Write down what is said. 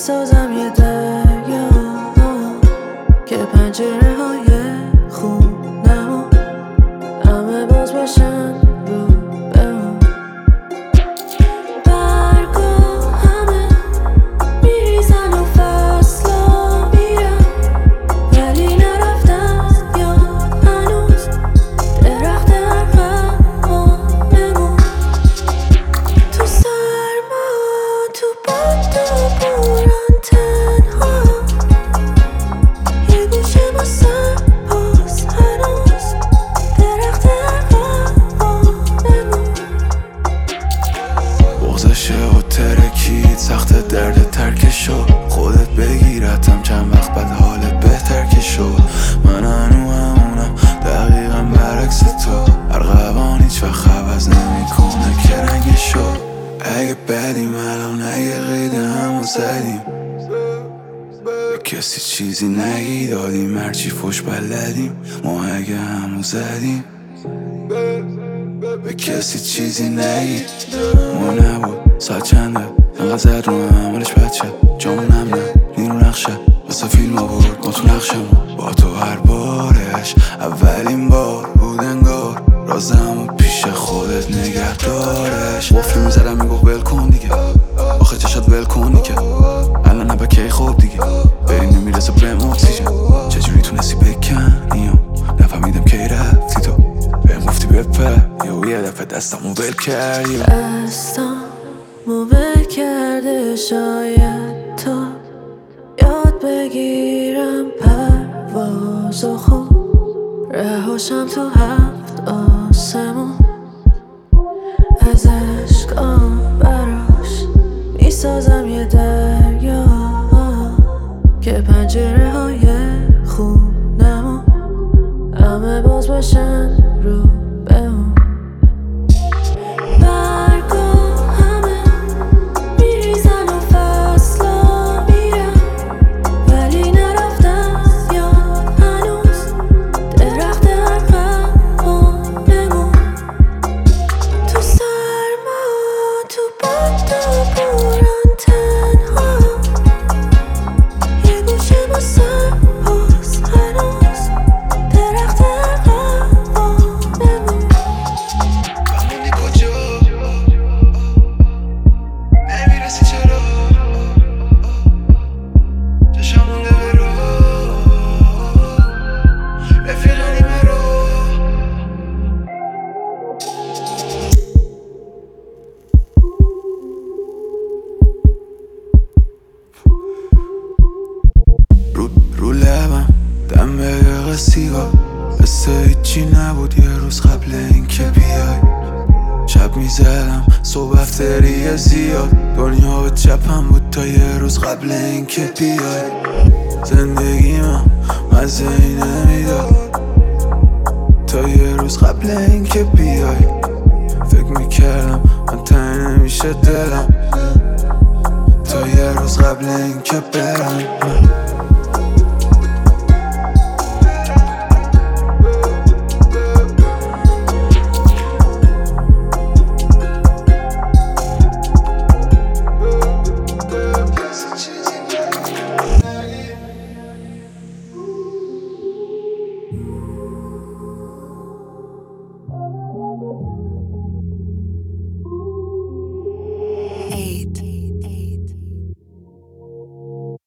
میسازم یه دریا که پنجره های خونمو همه باز باشن رو به اون. برگا همه میریزن و فصلا میرن ولی نرفتم یاد هنوز درخت ارغوانمون. تو سرما تو باد و بوران تنها یه گوشه ما سرباز هنوز درخت ارغوانمون. بغضشه و ترکید سخت درد ترکشو خودت بگیرتم چند وقت بعد حالت بهتر که شد. من هنو همونم دقیقا برعکس تو ارغوان هیچ وقت عوض نمیکنه که رنگش شد. اگه بدیم الان اگه قید همو زدیم به کسی چیزی نگی دادیم هرچی فش بلدیم ما اگه همو زدیم به کسی چیزی نگی ما نبود ساعت چنده انقدر زد رو عملش بچه جامونم نه نیرو نقشه واسه فیلم آورد ما تو نقشمون با تو هر بارش اولین بار بود انگار رازمو پیش خودت نگه دارش. وفلی میزدم میگفت ول کن دیگه آخه چشات ول کنی که الان نبا کی خوب دیگه بریم نمیرسه بهم اکسیژن چجوری تونستی بکنی نفهمیدم کی رفتی تو بهم گفتی بپر یه دفعه دستمو ول کردی دستمو ول کرده شاید تا یاد بگیرم پروازو خوب رهاشم تو هفت آسمون از عشقام براش میسازم یه دریا که پنجره های خونمو همه باز باشن رو به اون. برگا همه میریزن و فصلا میرن ولی نرفتم یاد هنوز درخت ارغوانمون. تو سرما تو باد و بوران تنها یه گوشه ما سرباز هنوز درخت ارغوانمون. بمونی کجا نمیرسی چرا چشمون برو رفیقانی مرو. رو لبم دم به سیگار قصه هیچی نبود یه روز قبل اینکه بیای شب میزدم صبح افتری زیاد دنیا به چپم بود تا یه روز قبل اینکه بیای. زندگی من مزه ای نمیداد تا یه روز قبل اینکه بیای. فکر میکردم من تنگ نمیشه دلم تا یه روز قبل اینکه برم.